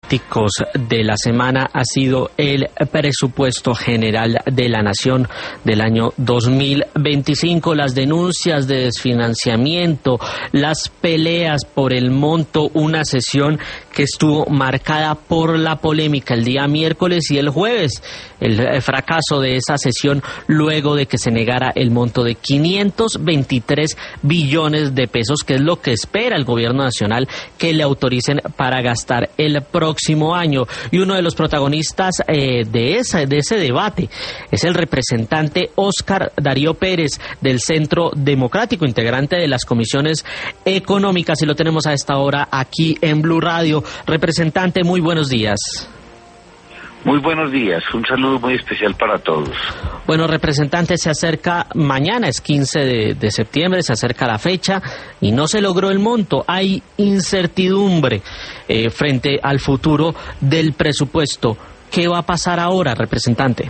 de la semana ha sido el presupuesto general de la Nación del año 2025, las denuncias de desfinanciamiento, las peleas por el monto, una sesión que estuvo marcada por la polémica el día miércoles y el jueves, el fracaso de esa sesión luego de que se negara el monto de 523 billones de pesos, que es lo que espera el gobierno nacional que le autoricen para gastar el próximo año. Y uno de los protagonistas de ese debate es el representante Óscar Darío Pérez del Centro Democrático, integrante de las comisiones económicas, y lo tenemos a esta hora aquí en Blue Radio. Representante, muy buenos días. Muy buenos días, un saludo muy especial para todos. Bueno, representante, se acerca mañana, es 15 de septiembre, se acerca la fecha y no se logró el monto. Hay incertidumbre frente al futuro del presupuesto. ¿Qué va a pasar ahora, representante?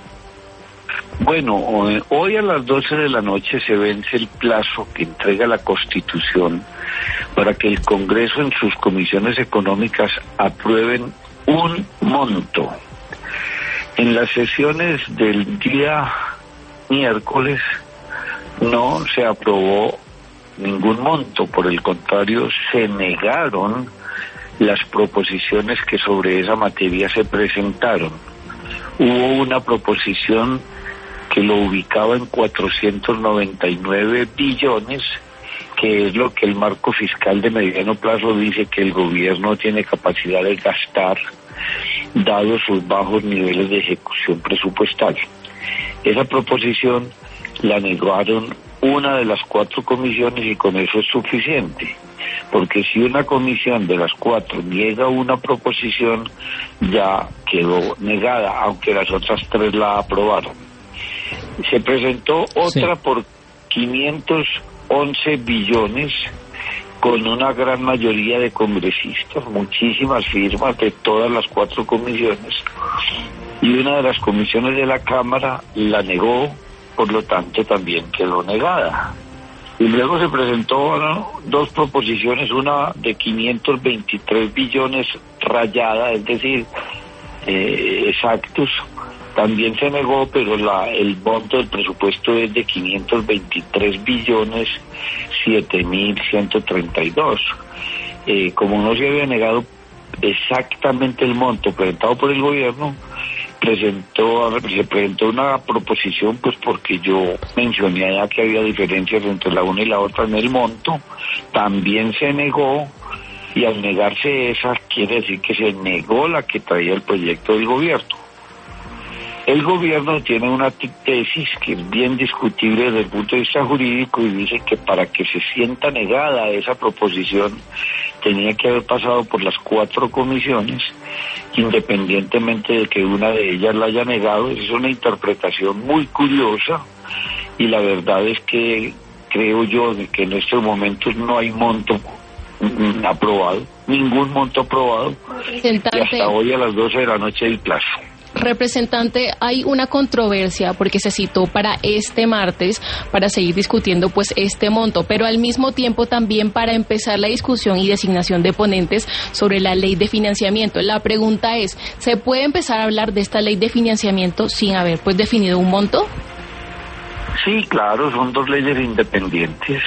Bueno, hoy a las 12 de la noche se vence el plazo que entrega la Constitución para que el Congreso en sus comisiones económicas aprueben un monto. En las sesiones del día miércoles no se aprobó ningún monto, por el contrario, se negaron las proposiciones que sobre esa materia se presentaron. Hubo una proposición que lo ubicaba en 499 billones, que es lo que el marco fiscal de mediano plazo dice que el gobierno tiene capacidad de gastar, dado sus bajos niveles de ejecución presupuestal. Esa proposición la negaron una de las 4 comisiones y con eso es suficiente, porque si una comisión de las 4 niega una proposición, ya quedó negada, aunque las otras 3 la aprobaron. Se presentó otra por 511 billones con una gran mayoría de congresistas, muchísimas firmas de todas las 4 comisiones, y una de las comisiones de la Cámara la negó, por lo tanto también quedó negada. Y luego se presentó 2 proposiciones, una de 523 billones rayada, es decir, exactos, también se negó, pero el monto del presupuesto es de 523 billones 7.132. Como no se había negado exactamente el monto presentado por el gobierno, se presentó una proposición, pues porque yo mencioné ya que había diferencias entre la una y la otra en el monto, también se negó, y al negarse esa quiere decir que se negó la que traía el proyecto del gobierno. El gobierno tiene una tesis que es bien discutible desde el punto de vista jurídico y dice que para que se sienta negada esa proposición tenía que haber pasado por las 4 comisiones, independientemente de que una de ellas la haya negado. Es una interpretación muy curiosa y la verdad es que creo yo que en estos momentos no hay monto aprobado, ningún monto aprobado, y hasta hoy a las 12 de la noche el plazo. Representante, hay una controversia porque se citó para este martes para seguir discutiendo pues este monto, pero al mismo tiempo también para empezar la discusión y designación de ponentes sobre la ley de financiamiento. La pregunta es, ¿se puede empezar a hablar de esta ley de financiamiento sin haber pues definido un monto? Sí, claro, son 2 leyes independientes.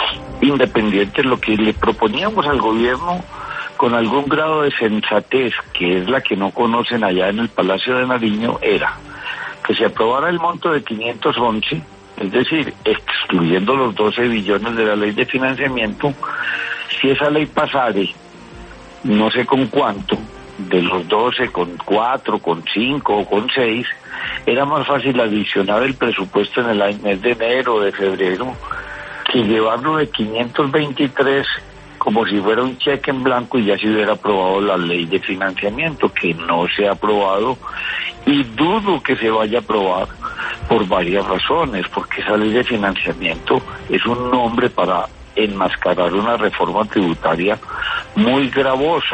Lo que le proponíamos al gobierno con algún grado de sensatez, que es la que no conocen allá en el Palacio de Nariño, era que se aprobara el monto de 511, es decir, excluyendo los 12 billones de la ley de financiamiento. Si esa ley pasare, no sé con cuánto, de los 12, con 4, con 5 o con 6, era más fácil adicionar el presupuesto en el mes de enero o de febrero que llevarlo de 523 como si fuera un cheque en blanco y ya se hubiera aprobado la ley de financiamiento, que no se ha aprobado y dudo que se vaya a aprobar por varias razones, porque esa ley de financiamiento es un nombre para enmascarar una reforma tributaria muy gravosa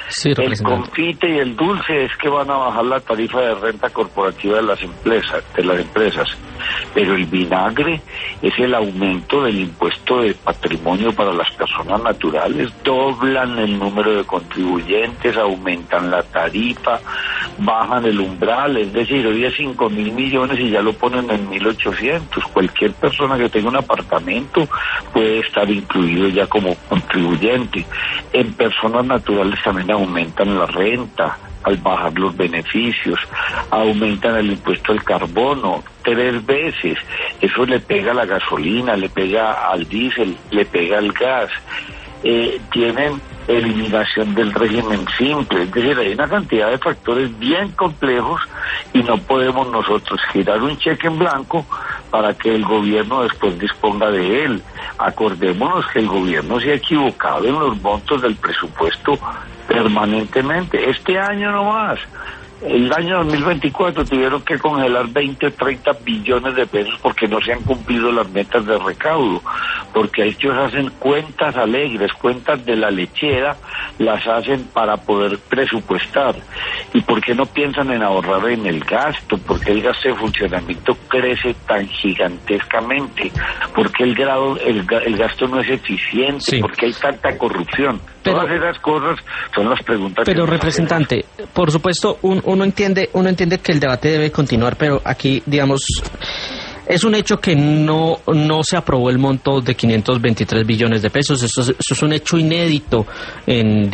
Sí, el confite y el dulce es que van a bajar la tarifa de renta corporativa de las empresas, pero el vinagre es el aumento del impuesto de patrimonio para las personas naturales. Doblan el número de contribuyentes, aumentan la tarifa, bajan el umbral, es decir, hoy es 5.000 millones y ya lo ponen en 1.800. Cualquier persona que tenga un apartamento puede estar incluido ya como contribuyente. En personas naturales también aumentan la renta al bajar los beneficios, aumentan el impuesto al carbono 3 veces. Eso le pega a la gasolina, le pega al diésel, le pega al gas. Tienen eliminación del régimen simple, es decir, hay una cantidad de factores bien complejos y no podemos nosotros girar un cheque en blanco para que el gobierno después disponga de él. Acordémonos que el gobierno se ha equivocado en los montos del presupuesto permanentemente. Este año no más. El año 2024 tuvieron que congelar 20 o 30 billones de pesos porque no se han cumplido las metas de recaudo, porque ellos hacen cuentas alegres, cuentas de la lechera, las hacen para poder presupuestar. ¿Y por qué no piensan en ahorrar en el gasto? ¿Por qué el gasto de funcionamiento crece tan gigantescamente? ¿Por qué el gasto no es eficiente? Sí. ¿Por qué hay tanta corrupción? Todas esas cosas son las preguntas. Pero, representante, por supuesto, uno entiende que el debate debe continuar, pero aquí, digamos, es un hecho que no se aprobó el monto de 523 billones de pesos. Eso es un hecho inédito en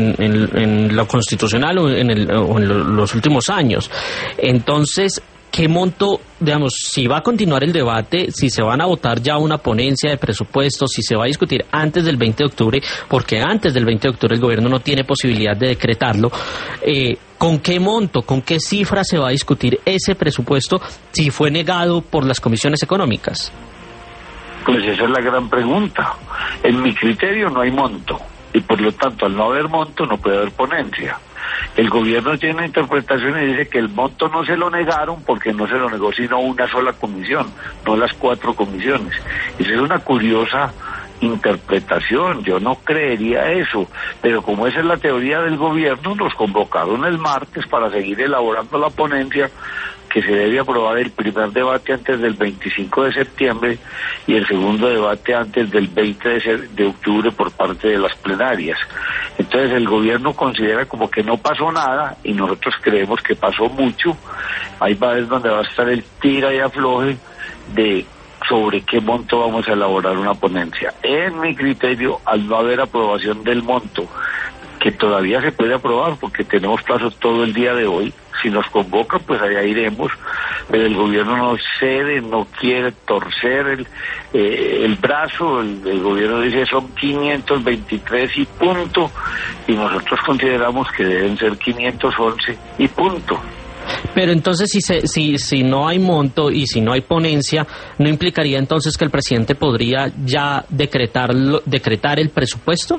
lo constitucional o en los últimos años. Entonces, ¿qué monto, digamos, si va a continuar el debate, si se van a votar ya una ponencia de presupuestos, si se va a discutir antes del 20 de octubre, porque antes del 20 de octubre el gobierno no tiene posibilidad de decretarlo, ¿con qué monto, con qué cifra se va a discutir ese presupuesto si fue negado por las comisiones económicas? Pues esa es la gran pregunta. En mi criterio no hay monto, y por lo tanto al no haber monto no puede haber ponencia. El gobierno tiene una interpretación y dice que el monto no se lo negaron porque no se lo negó sino una sola comisión, no las 4 comisiones. Esa es una curiosa interpretación, yo no creería eso, pero como esa es la teoría del gobierno, nos convocaron el martes para seguir elaborando la ponencia que se debe aprobar el primer debate antes del 25 de septiembre y el segundo debate antes del 20 de octubre por parte de las plenarias. Entonces el gobierno considera como que no pasó nada y nosotros creemos que pasó mucho. Ahí va es donde va a estar el tira y afloje de sobre qué monto vamos a elaborar una ponencia. En mi criterio, al no haber aprobación del monto, que todavía se puede aprobar porque tenemos plazo todo el día de hoy, si nos convocan pues allá iremos, pero el gobierno no cede, no quiere torcer el brazo, el gobierno dice son 523 y punto, y nosotros consideramos que deben ser 511 y punto. Pero entonces si no hay monto y si no hay ponencia, ¿no implicaría entonces que el presidente podría ya decretar el presupuesto?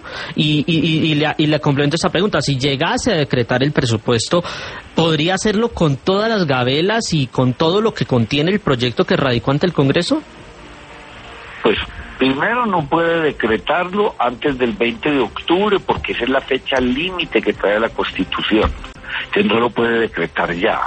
Y le complemento esa pregunta, si llegase a decretar el presupuesto, ¿podría hacerlo con todas las gabelas y con todo lo que contiene el proyecto que radicó ante el Congreso? Pues primero no puede decretarlo antes del 20 de octubre porque esa es la fecha límite que trae la Constitución. Que no lo puede decretar ya.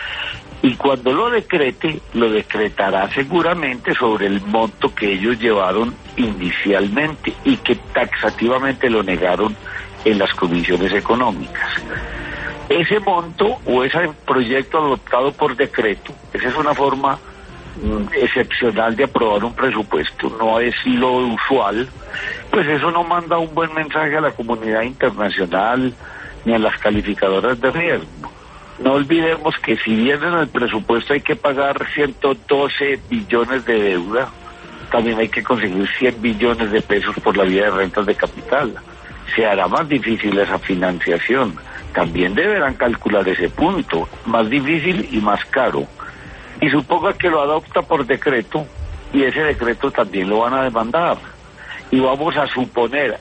Y cuando lo decrete, lo decretará seguramente sobre el monto que ellos llevaron inicialmente y que taxativamente lo negaron en las comisiones económicas. Ese monto o ese proyecto adoptado por decreto, esa es una forma excepcional de aprobar un presupuesto, no es lo usual, pues eso no manda un buen mensaje a la comunidad internacional ni a las calificadoras de riesgo. No olvidemos que si bien en el presupuesto hay que pagar 112 billones de deuda, también hay que conseguir 100 billones de pesos por la vía de rentas de capital. Se hará más difícil esa financiación. También deberán calcular ese punto, más difícil y más caro. Y suponga que lo adopta por decreto, y ese decreto también lo van a demandar. Y vamos a suponer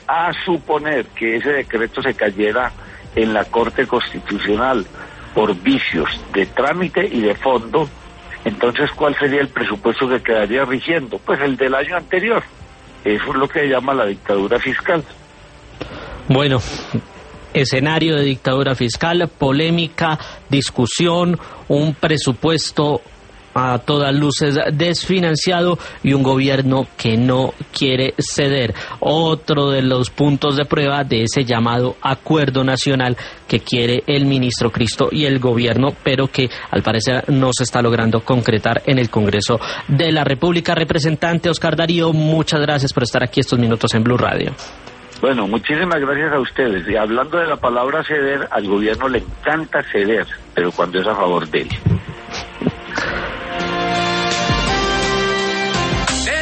que ese decreto se cayera en la Corte Constitucional por vicios de trámite y de fondo. Entonces, ¿cuál sería el presupuesto que quedaría rigiendo? Pues el del año anterior. Eso es lo que se llama la dictadura fiscal. Bueno, escenario de dictadura fiscal, polémica, discusión, un presupuesto a todas luces desfinanciado y un gobierno que no quiere ceder. Otro de los puntos de prueba de ese llamado acuerdo nacional que quiere el ministro Cristo y el gobierno, pero que al parecer no se está logrando concretar en el Congreso de la República. Representante Oscar Darío, muchas gracias por estar aquí estos minutos en Blue Radio. Bueno, muchísimas gracias a ustedes. Y hablando de la palabra ceder, al gobierno le encanta ceder, pero cuando es a favor de él.